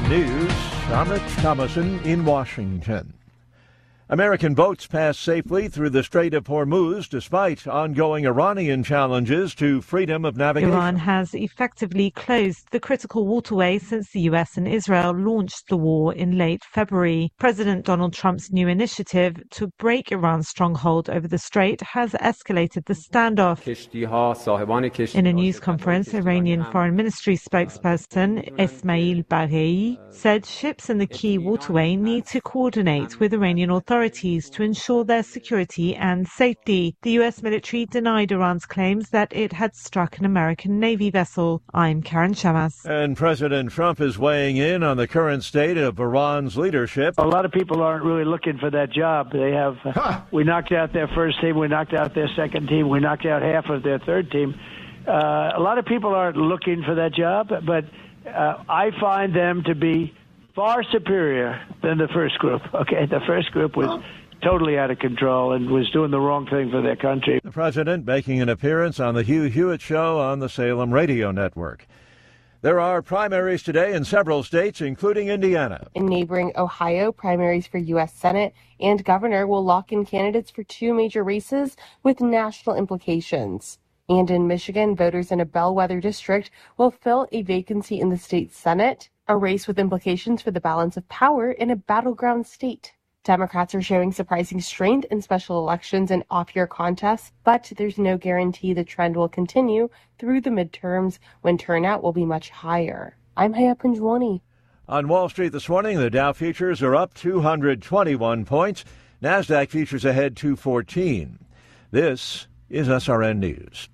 SRN News, I'm Rich Thomason in Washington. American boats passed safely through the Strait of Hormuz despite ongoing Iranian challenges to freedom of navigation. Iran has effectively closed the critical waterway since the US and Israel launched the war in late February. President Donald Trump's new initiative to break Iran's stronghold over the strait has escalated the standoff. In a news conference, Iranian Foreign Ministry spokesperson Esmail Baghei said ships in the key waterway need to coordinate with Iranian authorities to ensure their security and safety. The U.S. military denied Iran's claims that it had struck an American Navy vessel. I'm Karen Shamas. And President Trump is weighing in on the current state of Iran's leadership. A lot of people aren't really looking for that job. They have. We knocked out their first team. We knocked out their second team. We knocked out half of their third team. A lot of people aren't looking for that job, but I find them to be far superior than the first group. Okay, the first group was totally out of control and was doing the wrong thing for their country. The president making an appearance on the Hugh Hewitt Show on the Salem Radio Network. There are primaries today in several states, including Indiana. In neighboring Ohio, primaries for U.S. Senate and governor will lock in candidates for two major races with national implications. And in Michigan, voters in a bellwether district will fill a vacancy in the state Senate, a race with implications for the balance of power in a battleground state. Democrats are showing surprising strength in special elections and off-year contests, but there's no guarantee the trend will continue through the midterms when turnout will be much higher. I'm Haya Punjwani. On Wall Street this morning, the Dow futures are up 221 points. NASDAQ futures ahead 214. This is SRN News.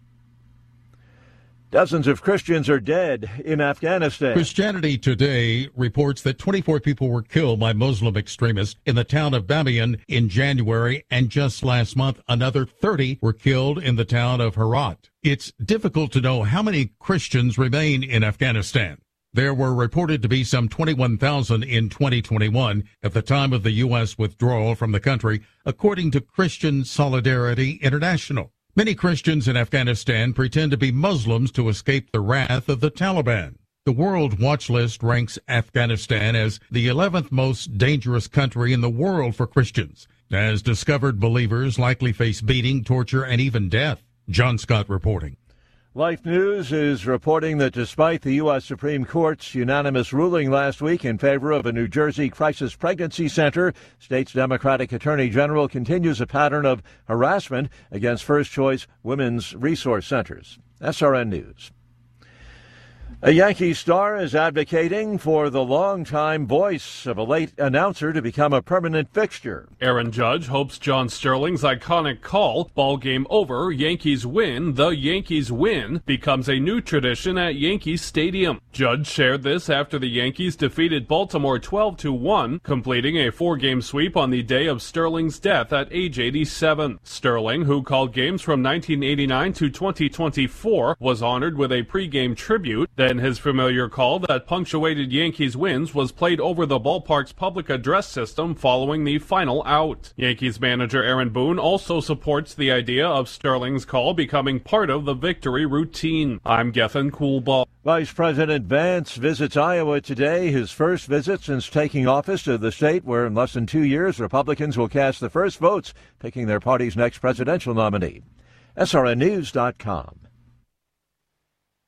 Dozens of Christians are dead in Afghanistan. Christianity Today reports that 24 people were killed by Muslim extremists in the town of Bamiyan in January, and just last month, another 30 were killed in the town of Herat. It's difficult to know how many Christians remain in Afghanistan. There were reported to be some 21,000 in 2021 at the time of the U.S. withdrawal from the country, according to Christian Solidarity International. Many Christians in Afghanistan pretend to be Muslims to escape the wrath of the Taliban. The World Watch List ranks Afghanistan as the 11th most dangerous country in the world for Christians, as discovered believers likely face beating, torture, and even death. John Scott reporting. Life News is reporting that despite the U.S. Supreme Court's unanimous ruling last week in favor of a New Jersey crisis pregnancy center, state's Democratic Attorney General continues a pattern of harassment against first-choice women's resource centers. SRN News. A Yankees star is advocating for the longtime voice of a late announcer to become a permanent fixture. Aaron Judge hopes John Sterling's iconic call, "Ball game over, Yankees win, the Yankees win," becomes a new tradition at Yankees Stadium. Judge shared this after the Yankees defeated Baltimore 12-1, completing a four-game sweep on the day of Sterling's death at age 87. Sterling, who called games from 1989 to 2024, was honored with a pregame tribute. Then his familiar call that punctuated Yankees wins was played over the ballpark's public address system following the final out. Yankees manager Aaron Boone also supports the idea of Sterling's call becoming part of the victory routine. I'm Gethin Coolball. Vice President Vance visits Iowa today, his first visit since taking office to the state where in less than 2 years Republicans will cast the first votes picking their party's next presidential nominee. SRNnews.com.